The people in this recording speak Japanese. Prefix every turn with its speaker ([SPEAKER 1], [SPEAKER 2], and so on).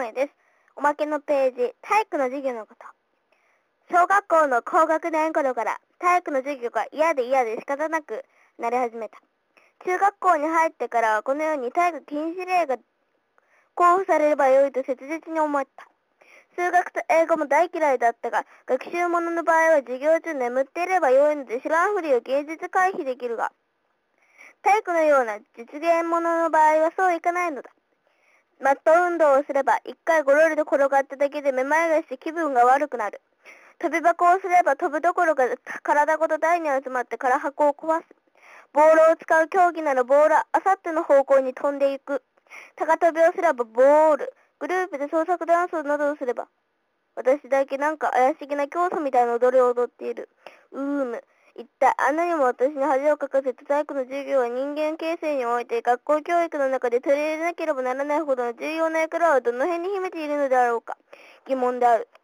[SPEAKER 1] 名です。おまけのページ、体育の授業のこと。小学校の高学年頃から体育の授業が嫌で仕方なくなり始めた。中学校に入ってからはこのように体育禁止令が交付されればよいと切実に思った。数学と英語も大嫌いだったが、学習者の場合は授業中眠っていればよいので知らんふりを芸術回避できるが、体育のような実現者の場合はそういかないのだ。マット運動をすれば一回ゴロリと転がっただけでめまいがして気分が悪くなる。飛び箱をすれば飛ぶどころか体ごと台に集まって空箱を壊す。ボールを使う競技ならボールはあさっての方向に飛んでいく。高跳びをすればボール。グループで創作ダンスなどをすれば。私だけなんか怪しげな競争みたいな踊りを踊っている。一体あんなにも私に恥をかかせた体育の授業は人間形成において学校教育の中で取り入れなければならないほどの重要な役割をどの辺に秘めているのであろうか。疑問である。